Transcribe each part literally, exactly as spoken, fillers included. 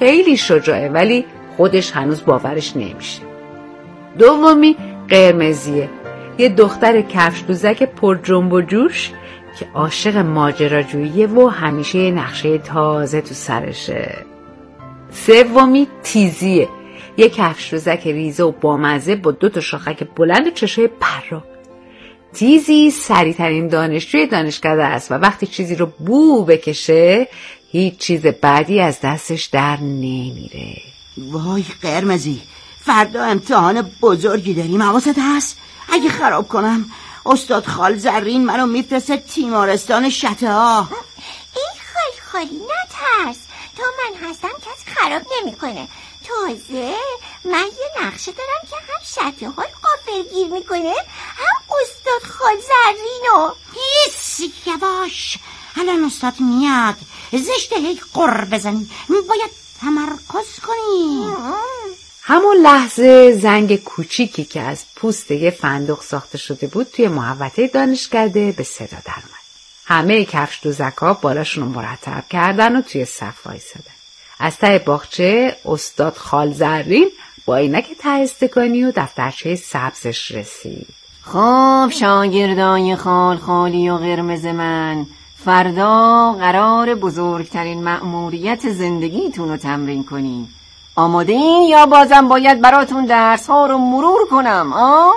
خیلی شجاعه ولی خودش هنوز باورش نمیشه. دومی قرمزیه، یه دختر کفش دوزک پر جنب و جوش که عاشق ماجراجوییه و همیشه یه نقشه تازه تو سرشه. سومی تیزیه، یه کفش دوزک ریزه و بامزه با دو تا شاخک بلند و چشای پرا. تیزی سریع‌ترین دانشجوی دانشکده است و وقتی چیزی رو بو بکشه هیچ چیز بعدی از دستش در نمیره. وای قرمزی، فردا امتحان بزرگی داریم، حواست هست؟ اگه خراب کنم استاد خال زرین منو میفرسته تیمارستان شته ها. ای خال خالی نترس، تا من هستم کس خراب نمیکنه. تازه من یه نقشه دارم که هم شته های غافلگیر میکنه هم استاد خال زرینو. هیس یواش، الان استاد میاد، زشته هی قر بزنی، باید تمرکز کنی. همون لحظه زنگ کوچیکی که از پوست یه فندق ساخته شده بود توی محوطه دانشکده به صدا در اومد. همه کفش دوزکا بالاشون رو مرتب کردن و توی صف وایسادن. از ته باغچه استاد خال زرین با عینک ته استکانی و دفترچه سبزش رسید. خب شاگردای خال خالی و قرمز من، فردا قرار بزرگترین مأموریت زندگیتون رو تمرین کنین. آماده این یا بازم باید براتون درس ها رو مرور کنم؟ آه؟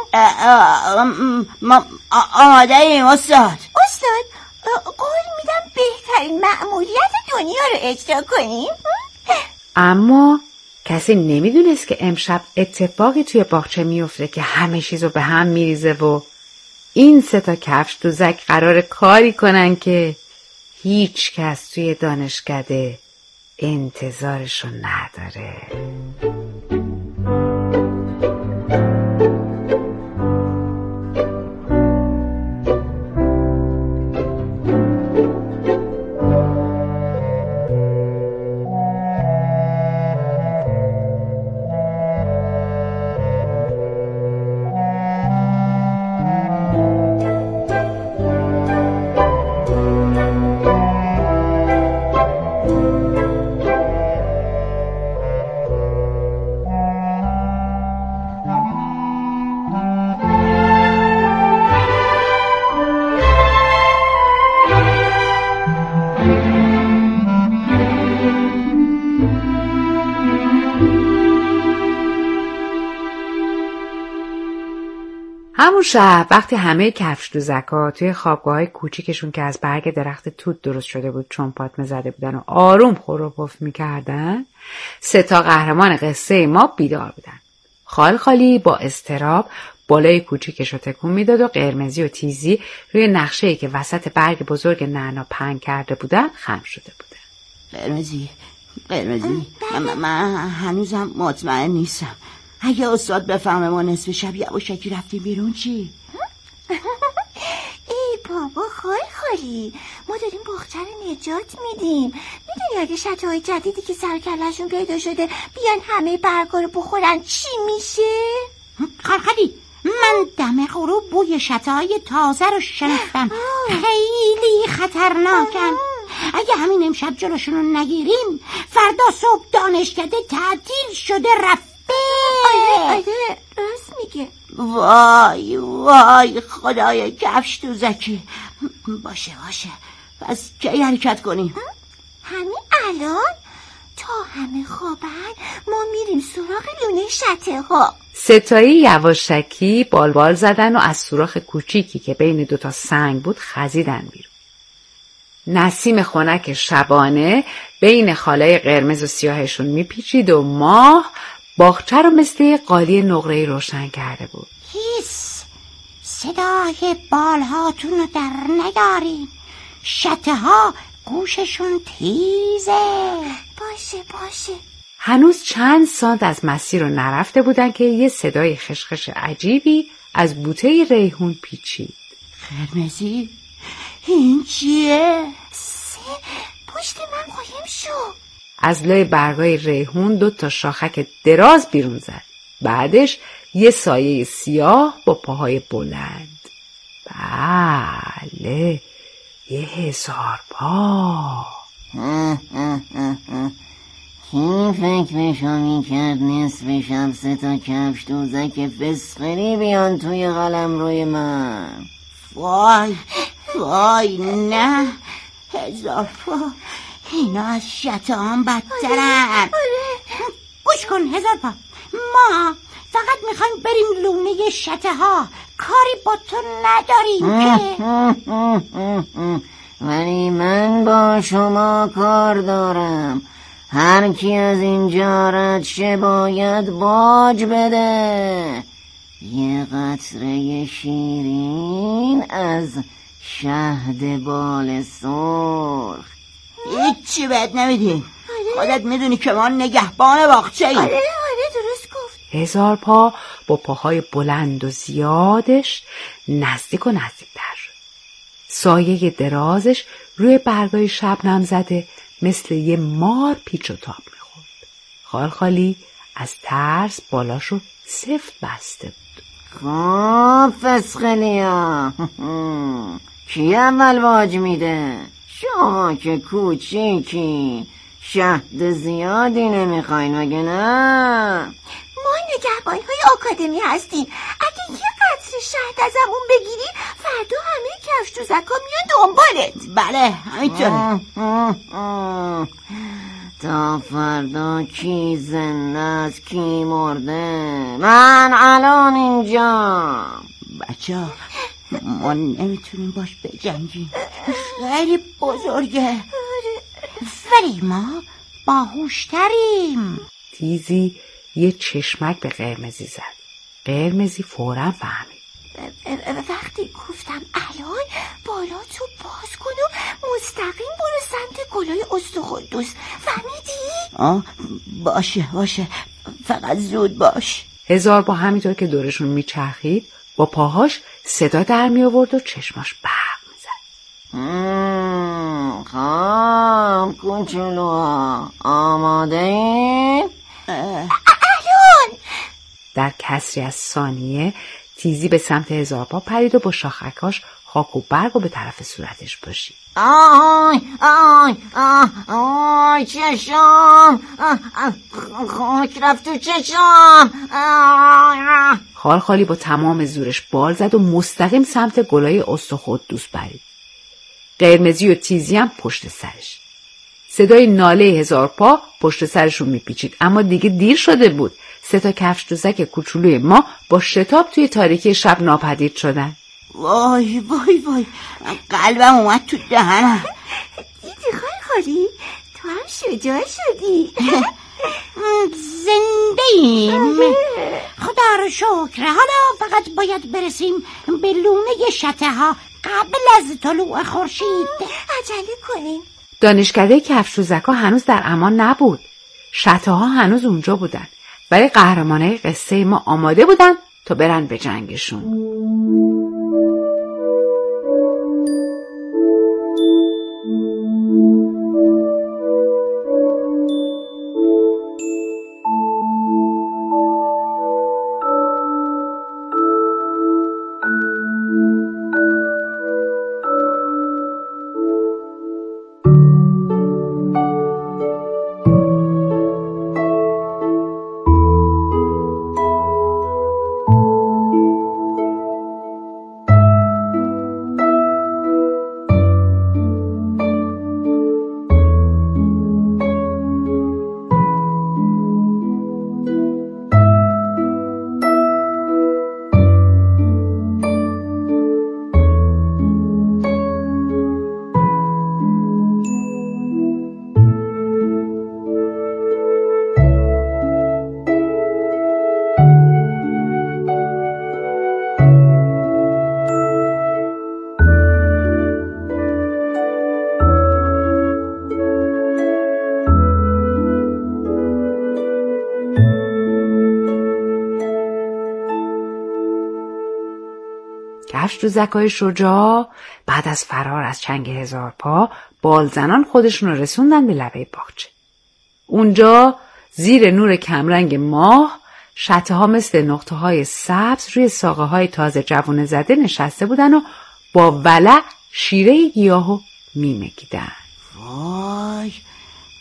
ما آماده ایم استاد. استاد قول میدم بهترین مأموریت دنیا رو اجرا کنیم. اما کسی نمیدونست که امشب اتفاقی توی باغچه میفته که همه چیزو به هم میریزه و این سه تا کفش دوزک قرار کاری کنن که هیچ کس توی دانشکده انتظارشو نداره. همون شب وقتی همه کفش دوزکا توی خوابگاه‌های کوچیکشون که از برگ درخت توت درست شده بود چون پاتمه زده بودن و آروم خور و پف می‌کردن، سه تا قهرمان قصه ما بیدار بودن. خال خالی با اضطراب بالای کوچیکش رو تکون میداد و قرمزی و تیزی روی نقشه‌ای که وسط برگ بزرگ نعنا پهن کرده بودن خم شده بودن. قرمزی قرمزی من, من هنوزم مطمئن نیستم. اگه استاد بفهمه ما نصف شب یواشکی رفتیم بیرون چی؟ ای بابا خال خالی، ما داریم باغچه رو نجات میدیم. میدونی اگه شته های جدیدی که سر کلشون پیدا شده بیان همه برگا رو بخورن چی میشه؟ خال خالی، من دم غروب بوی شته های تازه رو شنفتم، خیلی خطرناکن. اگه همین امشب جلوشون رو نگیریم فردا صبح دانشکده تعطیل شده رفت. آره آره راست میگه. وای وای خدای کفش دوزکی. باشه باشه، پس کی حرکت کنیم؟ همین الان تا همه خوابن ما میریم سراغ لونه شته ها. ستایی یواشکی بالبال زدن و از سوراخ کوچیکی که بین دوتا سنگ بود خزیدن بیرون. نسیم خنک شبانه بین خالای قرمز و سیاهشون میپیچید و ماه باغچه رو مثل قالی نقره‌ای روشن کرده بود. هیس، صدای بالهاتون رو در نیارین، شته ها گوششون تیزه. باشه باشه. هنوز چند سانت از مسیر رو نرفته بودن که یه صدای خشخش عجیبی از بوته ریحون پیچید. قرمزی این چیه؟ سه پشت من قایم شو. از لای برگای ریحون دو تا شاخک دراز بیرون زد. بعدش یه سایه سیاه با پاهای بلند. بله، یه هزار پا. کی فکرشو میکرد نصف شب سه تا کفش دوزک فسقلی بیان توی قلم روی من؟ وای وای نه هزار پا، اینا از شتان بدترن. گوش کن هزار پا، ما فقط میخوایم بریم لونه شته ها، کاری با تو نداریم که. ولی من با شما کار دارم. هر کی از اینجا رد شه باید باج بده. یه قطره شیرین از شهد بال سرخ. هیچی بهت نمیدیم. خودت میدونی که ما نگهبان باغچه ایم. آره آره درست گفت. هزار پا با پاهای بلند و زیادش نزدیک و نزدیکتر شد. سایه درازش روی برگای شبنم زده مثل یه مار پیچ و تاب میخورد. خالخالی از ترس بالاشو سفت بسته بود. خب فسخلیا، کی اول باج میده؟ شما که کوچیکی، شهد زیادی نمیخواین مگه نه؟ ما نگهبان‌های آکادمی هستیم. اگه یه قطره شهد ازمون بگیری فردا همه کفش دوزکا میان دنبالت. بله همینطوره. تا فردا کی زنده است کی مرده؟ من الان اینجا. بچه ها ما نمیتونیم باش بجنگیم، خیلی بزرگه، ولی ما باهوشتریم. تیزی یه چشمک به قرمزی زد. قرمزی فوراً فهمید. وقتی گفتم الان بالا تو باز کن و مستقیم برو سمت گلای استخوندوس، فهمیدی؟ آه باشه باشه، فقط زود باش. هزار با همینطور که دورشون میچرخید با پاهاش صدا در می آورد و چشماش برق میزد. خب کوچولوها آماده این؟ الان در کسری از ثانیه تیزی به سمت هزار پا پرید و با شاخکاش خاک و برگ و به طرف صورتش پاشید. آی آی آی آی چشم، خاک رفت تو چشم. خالخالی با تمام زورش بال زد و مستقیم سمت گلای استخوندوس پرید. قرمزی و تیزی هم پشت سرش. صدای ناله هزار پا پشت سرشون میپیچید، اما دیگه دیر شده بود. سه تا کفش دوزک کوچولوی ما با شتاب توی تاریکی شب ناپدید شدن. وای وای وای، قلبم اومد تو دهنم. دیدی خالخالی تو هم شجاع شدی. زنده ایم، خدا رو شکر. حالا فقط باید برسیم به لونه شته ها قبل از طلوع خورشید. عجله کنیم. دانشکده کفش دوزکا هنوز در امان نبود. شته ها هنوز اونجا بودن، ولی قهرمانای قصه ما آماده بودن تا برن به جنگشون. کفش دوزکای شجاع بعد از فرار از چنگ هزار پا بالزنان خودشون رو رسوندن به لبه باغچه. اونجا زیر نور کمرنگ ماه شته ها مثل نقطه های سبز روی ساقه های تازه جوونه زده نشسته بودن و با ولع شیره گیاهو میمکیدن. وای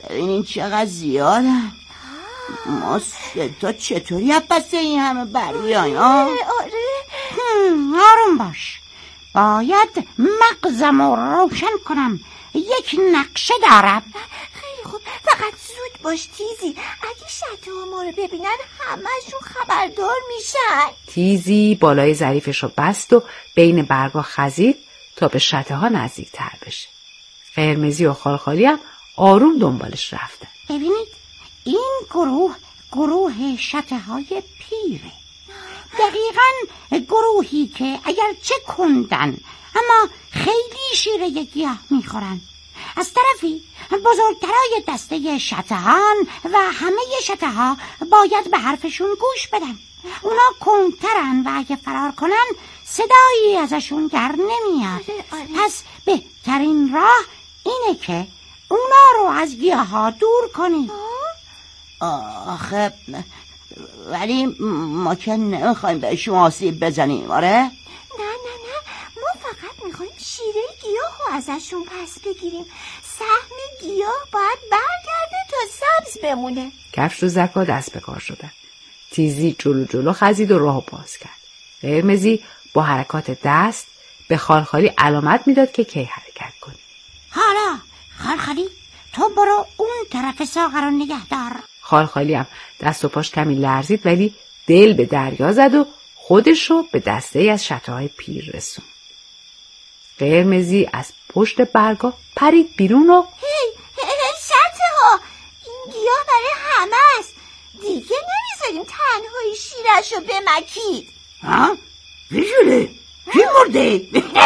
ببینین چقدر زیادن. ما سه تا چطوری از پس این همه بر بیایم؟ آره آروم باش، باید مغزم رو روشن کنم. یک نقشه دارم. خیلی خوب، فقط زود باش تیزی. اگه شته ها ما رو ببینن همه‌شون خبردار میشن. تیزی بالای ظریفش رو بست و بین برگا خزید تا به شته ها نزدیک تر بشه. قرمزی و خالخالی هم آروم دنبالش رفتن. ببینید این گروه گروه شته های پیره، دقیقاً گروهی که اگرچه کندن اما خیلی شیره گیاه میخورن. از طرفی بزرگترای دسته شتهان و همه شته ها باید به حرفشون گوش بدن. اونا کندترن و اگه فرار کنن صدایی ازشون در نمیاد. پس بهترین راه اینه که اونا رو از گیاه ها دور کنیم. آخه ولی ما که نمیخوایم بهشون آسیب بزنیم. آره؟ نه نه نه، ما فقط میخوایم شیره گیاه رو ازشون پس بگیریم. سهم گیاه باید برگرده تا سبز بمونه. کفش‌دوزک ها دست به کار شدن. تیزی جلو جلو خزید و راه باز کرد. قرمزی با حرکات دست به خالخالی علامت میداد که کی حرکت کنه. حالا خالخالی تو برو اون طرف ساغر رو نگه دار. خالخالی هم دست و پاش کمی لرزید ولی دل به دریا زد و خودش رو به دسته ای از شته‌های پیر رسون. قرمزی از پشت برگا پرید بیرون و هی هی شته ها، این گیاه برای همه است. دیگه نمیذاریم تنهایی شیرش رو بمکید. ها؟ چی شده؟ کی مرده؟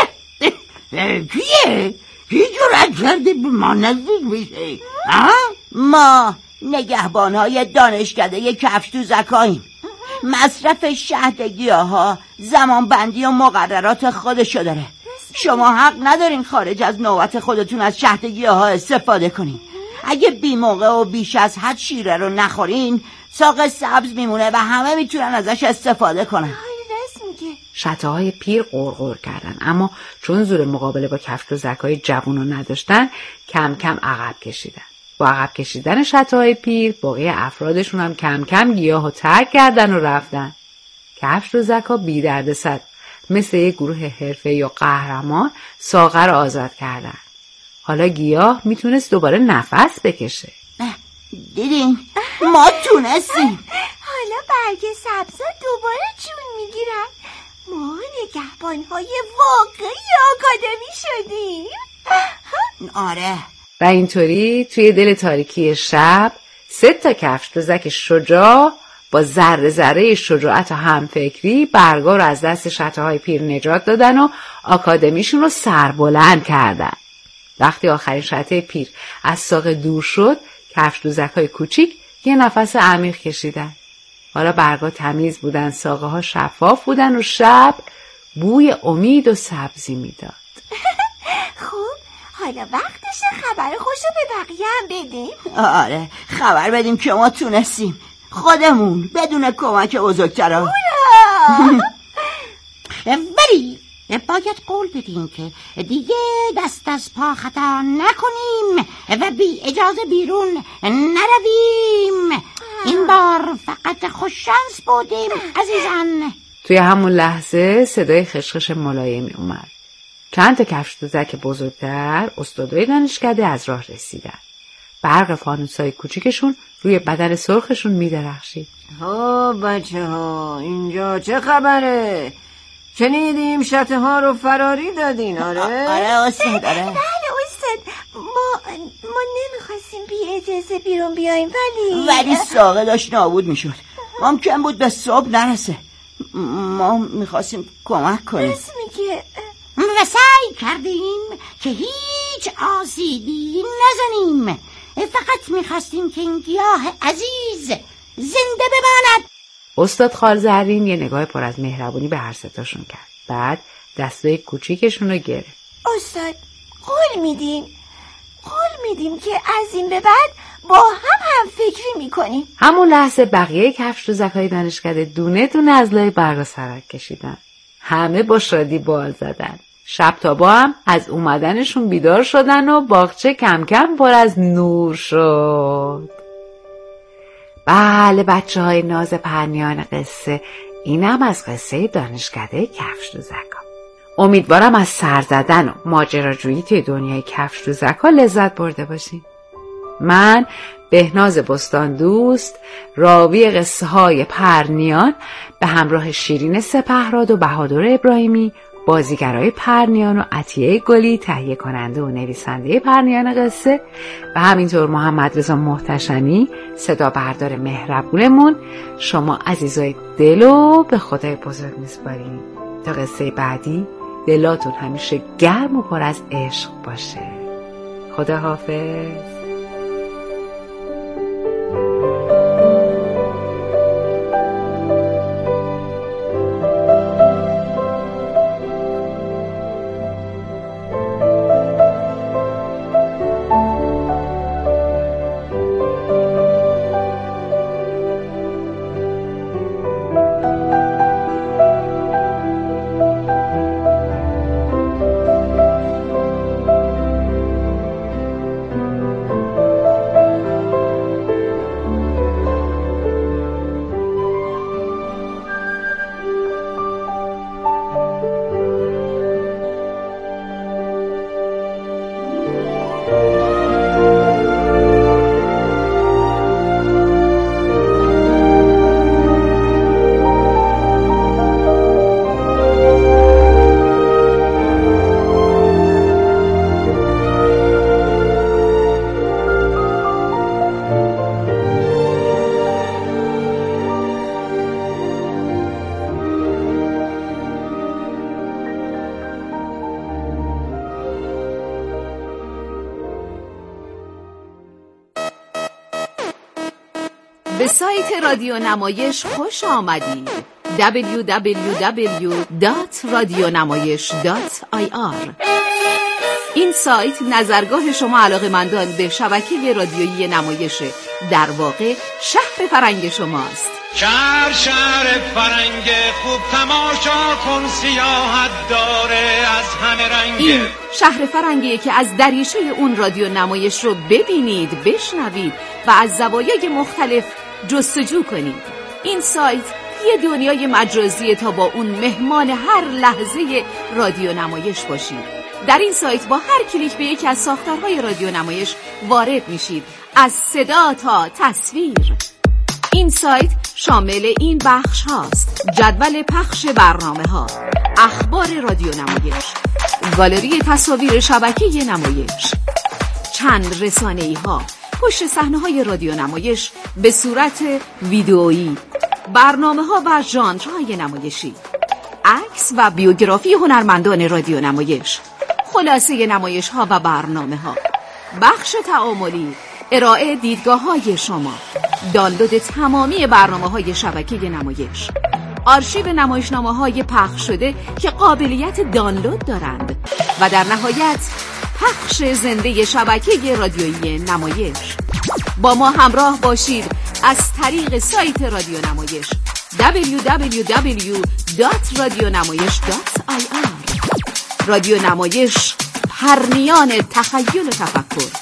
کیه؟ کی جرأت کرده به ما نزدیک بشه؟ ما نگهبانهای دانشکده کفش‌دوزکاییم. مصرف شهد گیاها زمان بندی و مقررات خودشو داره. شما حق ندارین خارج از نوبت خودتون از شهد گیاها استفاده کنین. اگه بی موقع و بیش از حد شیره رو نخورین ساق سبز میمونه و همه میتونن ازش استفاده کنن. شته‌های پیر غرغر کردن، اما چون زور مقابله با کفش‌دوزک‌های جوون رو نداشتن کم کم عقب کشیدن. با عقب کشیدن شته‌های پیر باقی افرادشون هم کم کم گیاه رو ترک کردن و رفتن. کفش‌دوزک‌ها بی دردسر مثل یک گروه حرفه‌ای و قهرمان ساغر رو آزاد کردن. حالا گیاه میتونست دوباره نفس بکشه. دیدین؟ ما تونستیم. حالا برگ سبزا دوباره جون میگیرن. ما نگهبان‌های واقعی آکادمی شدیم. آره. و اینطوری توی دل تاریکی شب سه تا کفش‌دوزک شجاع با ذره ذره شجاعت و همفکری برگا رو از دست شته‌های پیر نجات دادن و آکادمیشون رو سربلند کردن. وقتی آخرین شته پیر از ساق دور شد کفش‌دوزک‌های کوچیک یه نفس عمیق کشیدن. حالا برگا تمیز بودن، ساقه ها شفاف بودن و شب بوی امید و سبزی میداد. خوب، حالا وقتشه خبر خوشو به بقیه هم بدیم. آره، خبر بدیم که ما تونستیم خودمون بدون کمک بزرگتران. ولی باید قول بدیم که دیگه دست از پا خطا نکنیم و بی اجازه بیرون نرویم. این بار فقط خوششانس بودیم عزیزان. توی همون لحظه صدای خشخش ملایمی اومد. چند تا کفش‌دوزک بزرگتر استادای دانشکده از راه رسیدن. برق فانوسای کوچیکشون روی بدن سرخشون می‌درخشید. ها بچه ها، اینجا چه خبره؟ شنیدیم شته ها رو فراری دادین. آره؟ آره استاد. آره بله استاد، ما ما نمیخواستیم بی اجازه بیرون بیاییم ولی ولی ساقه داشت نابود میشد. ممکن بود به صبح نرسه. ما میخواستیم کمک کنیم. راست میگه. و سعی کردیم که هیچ آسیبی نزنیم. فقط میخواستیم که این گیاه عزیز زنده بماند. استاد خالزرین یه نگاه پر از مهربونی به هر ستاشون کرد. بعد دستای کوچیکشون رو گرفت. استاد، قول میدیم قول میدیم که از این به بعد با هم هم فکری میکنیم. همون لحظه بقیه کفش‌دوزک‌های دانشکده دونه دونه از لای برگا سرک کشیدن. همه با شادی بال زدن. شب تابا هم از اومدنشون بیدار شدن و باغچه کم کم پر از نور شد. بله بچه های ناز پرنیان قصه، اینم از قصه دانشکده کفش دوزک‌ها. امیدوارم از سر زدن و ماجراجویی توی دنیای کفش دوزک‌ها لذت برده باشین. من بهناز بستان دوست، راوی قصه های پرنیان، به همراه شیرین سپهراد و بهادر ابراهیمی، بازیگرای پرنیان و عطیه گلی، تهیه کننده و نویسنده پرنیان قصه، و همینطور محمد رضا محتشمی، صدا بردار مهربونمون، شما عزیزای دلو به خدای بزرگ میسپاریم. تا قصه بعدی دلاتون همیشه گرم و پر از عشق باشه. خدا حافظ. به سایت رادیو نمایش خوش آمدید. دبلیو دبلیو دبلیو دات رادیونمایش دات آی آر. این سایت نظرگاه شما علاقه‌مندان به شبکه رادیویی نمایش، در واقع شهر فرنگ شماست. شهر شهر فرنگ خوب تماشا کن، سیاحت داره از همه رنگ. این شهر فرنگیه که از دریچه اون رادیو نمایش رو ببینید، بشنوید و از زوایای مختلف جستجو کنید. این سایت یه دنیای مجازیه تا با اون مهمان هر لحظه رادیو نمایش باشید. در این سایت با هر کلیک به یکی از ساختارهای رادیو نمایش وارد میشید، از صدا تا تصویر. این سایت شامل این بخش هاست: جدول پخش برنامه ها، اخبار رادیو نمایش، گالری تصاویر شبکه نمایش، چند رسانه‌ای ها، پشت صحنه های رادیو نمایش به صورت ویدئویی، برنامه ها و ژانرهای نمایشی، عکس و بیوگرافی هنرمندان رادیو نمایش، خلاصه نمایش ها و برنامه ها، بخش تعاملی، ارائه دیدگاه های شما، دانلود تمامی برنامه های شبکه نمایش، آرشیو نمایشنامه های پخش شده که قابلیت دانلود دارند و در نهایت پخش زنده شبکه رادیویی نمایش. با ما همراه باشید از طریق سایت رادیو نمایش دبلیو دبلیو دبلیو دات رادیونمایش دات آی آر. رادیو نمایش، پرنیان تخیل و تفکر.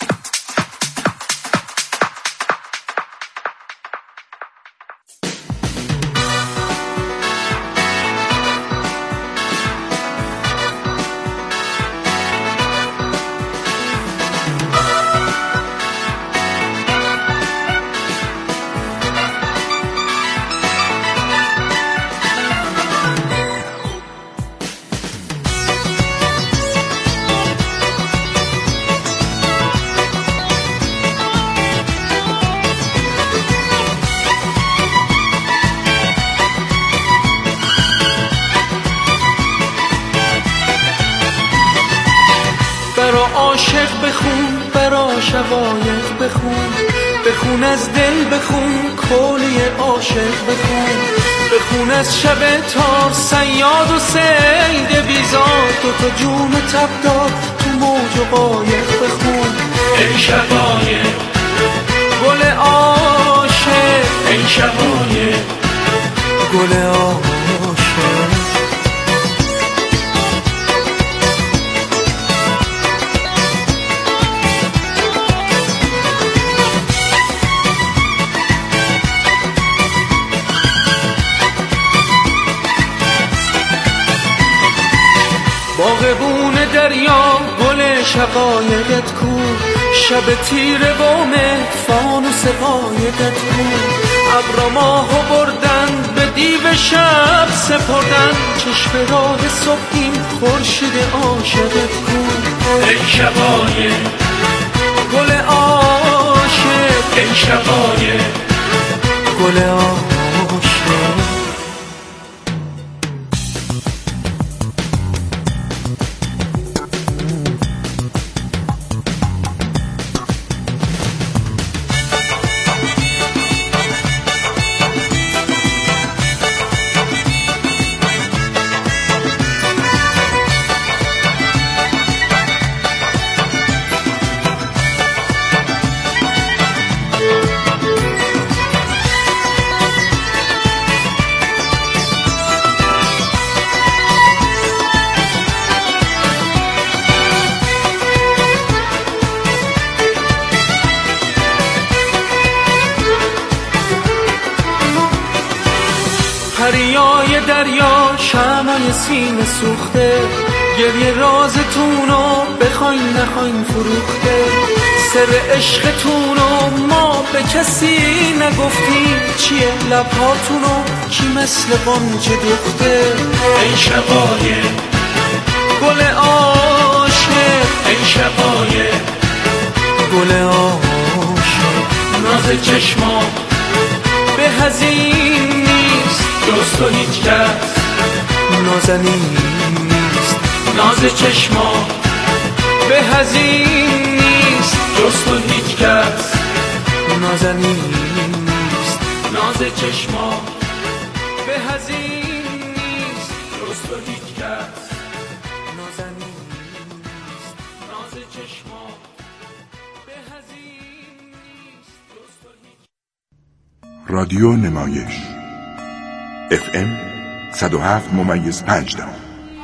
عاشق بخون، برا شقایق بخون، بخون از دل بخون، کلی عاشق بخون، بخون از شب تار، صیاد و صید بیزار، دو تا جون تبدار تو موج و قایق بخون. ای شقایق گل عاشق، ای شقایق گل عاشق. دریا گل شقایقت کو، شب تیره و مه فانوس قایقت کو، ابر ماهو بردن به دیو شب سپردن، چشم راه صبحین خورشید عاشقت کو. ای شقایق گل عاشق، ای شقایق گل عاشق. پریای دریا شمعی سینه سوخته، گریه رازتونو بخواین نخواین فروخته، سر عشقتونو ما به کسی نگفتیم، چیه لبهاتونو کی مثل غنچه دوخته. ای شقایق گل عاشق، ای شقایق گل عاشق، ناز چشما به هزین نیست جز تو هیچ کس نازنین نیست، ناز چشما به هزین نیست جز تو هیچ کس نازنین نیست، ناز چشما به هزین نیست جز تو هیچ کس نازنین نیست، ناز چشما به هزین نیست جز تو هیچ. رادیو نمایش اف ام صد و هفت ممیز پنج دهم.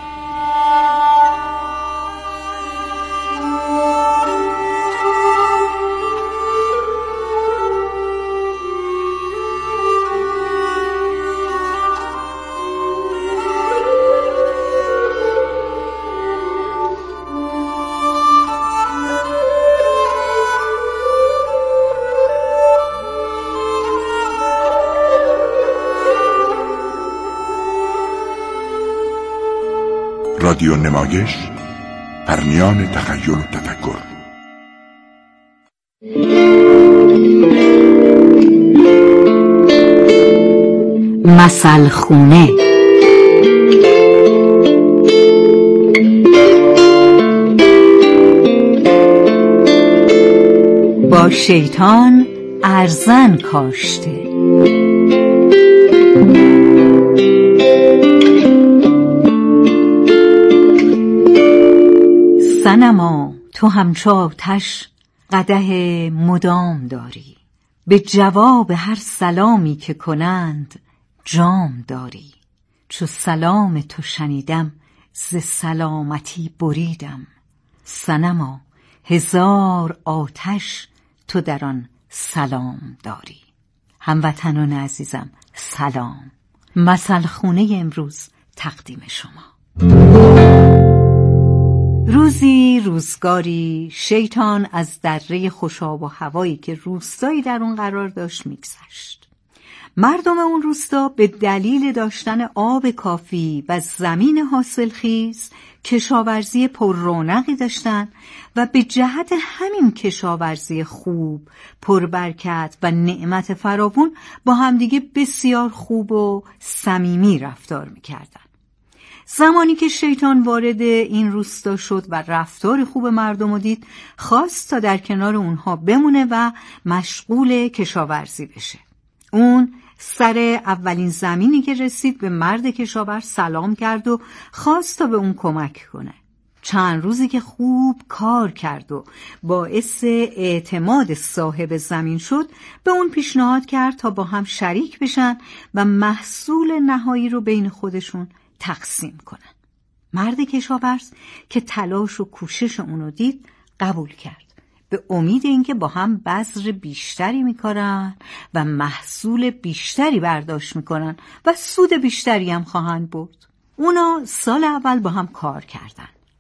رادیو نمایش، پرنیان تخیل و تفکر. مثل خونه. با شیطان ارزن کاشته. صنما تو همچو آتش قدح مدام داری، به جواب هر سلامی که کنند جام داری. چو سلام تو شنیدم ز سلامتی بریدم، صنما هزار آتش تو در آن سلام داری. هموطنان عزیزم سلام. مثل خونه امروز تقدیم شما. روزی روزگاری شیطان از دره خوشاب و هوایی که روستایی در اون قرار داشت میگذشت. مردم اون روستا به دلیل داشتن آب کافی و زمین حاصلخیز کشاورزی پر رونقی داشتن و به جهت همین کشاورزی خوب، پربرکت و نعمت فراوون با همدیگه بسیار خوب و صمیمی رفتار میکردن. زمانی که شیطان وارد این روستا شد و رفتار خوب مردم رو دید، خواست تا در کنار اونها بمونه و مشغول کشاورزی بشه. اون سر اولین زمینی که رسید به مرد کشاورز سلام کرد و خواست تا به اون کمک کنه. چند روزی که خوب کار کرد و باعث اعتماد صاحب زمین شد، به اون پیشنهاد کرد تا با هم شریک بشن و محصول نهایی رو بین خودشون تقسیم کنن. مرد کشاورز که تلاش و کوشش اونو دید قبول کرد، به امید اینکه با هم بذر بیشتری میکارن و محصول بیشتری برداشت میکنن و سود بیشتری هم خواهند برد. اونا سال اول با هم کار کردن.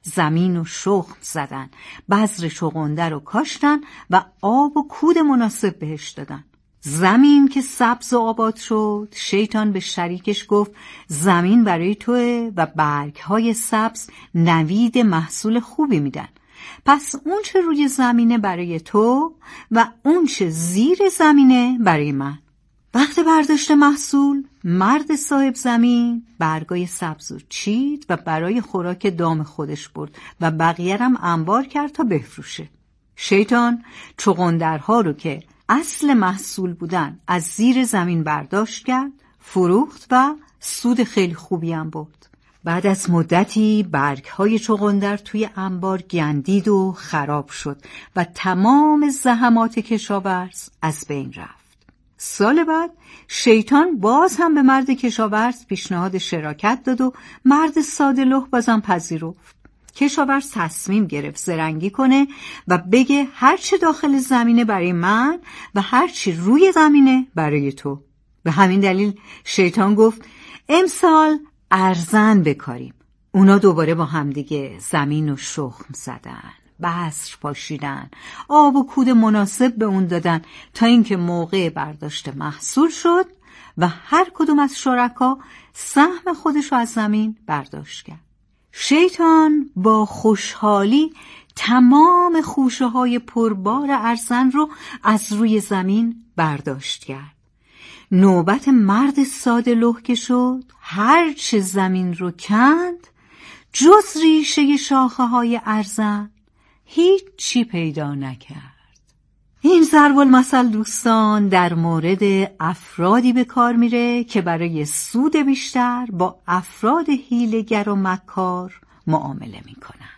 زمین و شخم زدن، بذر چغندر رو کاشتن و آب و کود مناسب بهش دادن. زمین که سبز و آباد شد، شیطان به شریکش گفت زمین برای توه و برگ‌های سبز نوید محصول خوبی میدن. پس اون چه روی زمینه برای تو و اون چه زیر زمینه برای من. وقت برداشت محصول، مرد صاحب زمین برگای سبز رو چید و برای خوراک دام خودش برد و بقیه هم انبار کرد تا بفروشه. شیطان چغندرها رو که اصل محصول بودن از زیر زمین برداشت کرد، فروخت و سود خیلی خوبی هم برد. بعد از مدتی برگ‌های چغندر توی انبار گندید و خراب شد و تمام زحمات کشاورز از بین رفت. سال بعد شیطان باز هم به مرد کشاورز پیشنهاد شراکت داد و مرد ساده‌لوح بازم پذیرفت. کشاورز تصمیم گرفت زرنگی کنه و بگه هرچی داخل زمینه برای من و هرچی روی زمینه برای تو. به همین دلیل شیطان گفت امسال ارزن بکاریم. اونا دوباره با همدیگه زمین و شخم زدن، بذر پاشیدن، آب و کود مناسب به اون دادن تا اینکه موقع برداشت محصول شد و هر کدوم از شرکا سهم خودش رو از زمین برداشت کرد. شیطان با خوشحالی تمام خوشه های پربار ارزن رو از روی زمین برداشت کرد. نوبت مرد ساده‌لوح که شد، هر چه زمین رو کند جز ریشه شاخه های ارزن هیچ چی پیدا نکرد. این ضرب المثل دوستان در مورد افرادی به کار میره که برای سود بیشتر با افراد حیله‌گر و مکار معامله میکنن.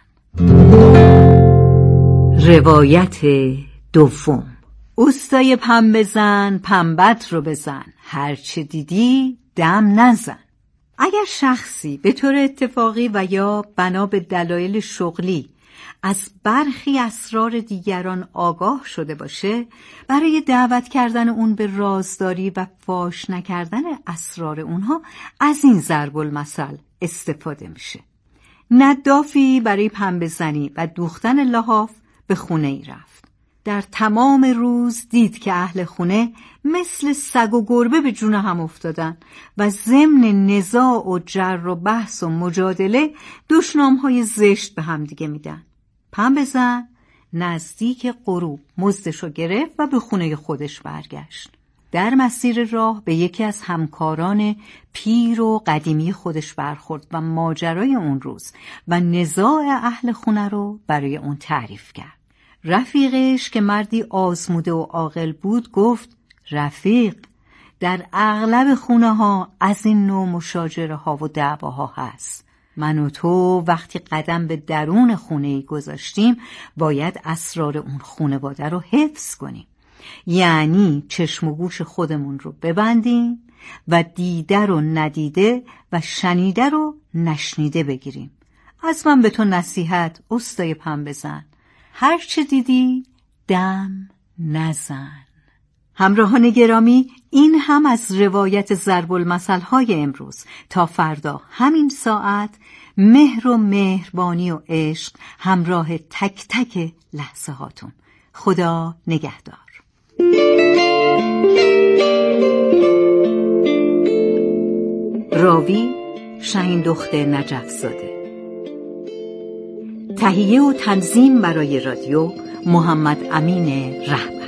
روایت دوم. اوستای پنبه زن پنبت رو بزن، هرچه دیدی دم نزن. اگر شخصی به طور اتفاقی و یا بنا به دلایل شغلی از برخی اسرار دیگران آگاه شده باشه، برای دعوت کردن اون به رازداری و فاش نکردن اسرار اونها از این ضرب المثل استفاده میشه. ندافی برای پنبه زنی و دوختن لحاف به خونه ای رفت. در تمام روز دید که اهل خونه مثل سگ و گربه به جون هم افتادن و ضمن نزاع و جر و بحث و مجادله دشنامهای زشت به هم دیگه میدن. پنبه زن نزدیک غروب مزدشو گرفت و به خونه خودش برگشت. در مسیر راه به یکی از همکاران پیر و قدیمی خودش برخورد و ماجرای اون روز و نزاع اهل خونه رو برای اون تعریف کرد. رفیقش که مردی آزموده و عاقل بود گفت رفیق، در اغلب خونه ها از این نوع مشاجره ها و دعواها هست. من و تو وقتی قدم به درون خونه ای گذاشتیم باید اسرار اون خانواده رو حفظ کنیم. یعنی چشم و گوش خودمون رو ببندیم و دیده رو ندیده و شنیده رو نشنیده بگیریم. از من به تو نصیحت استای پنبه زن، هر چه دیدی دم نزن. همراهان گرامی، این هم از روایت ضرب المثل های امروز. تا فردا همین ساعت مهر و مهربانی و عشق همراه تک تک لحظه هاتون. خدا نگهدار. راوی شهین دختر نجف زاده. تهیه و تنظیم برای رادیو محمد امین رهبر.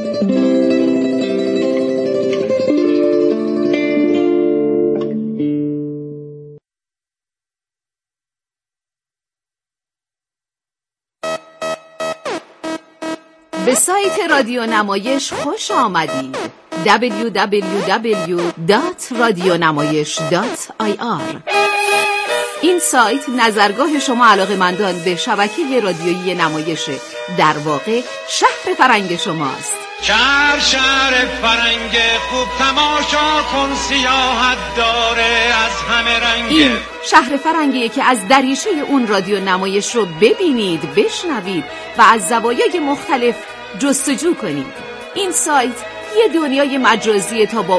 به سایت رادیو نمایش خوش آمدید. دبلیو دبلیو دبلیو دات رادیونمایش دات آی آر. این سایت نظرگاه شما علاقه‌مندان به شبکه رادیویی نمایشه، در واقع شهر فرنگ شماست. شهر شهر فرنگ خوب تماشا کن، سیاحت داره از همه رنگ. این شهر فرنگیه که از دریچه اون رادیو نمایش رو ببینید، بشنوید و از زوایای مختلف جستجو کنید. این سایت یه دنیای مجازیه تا با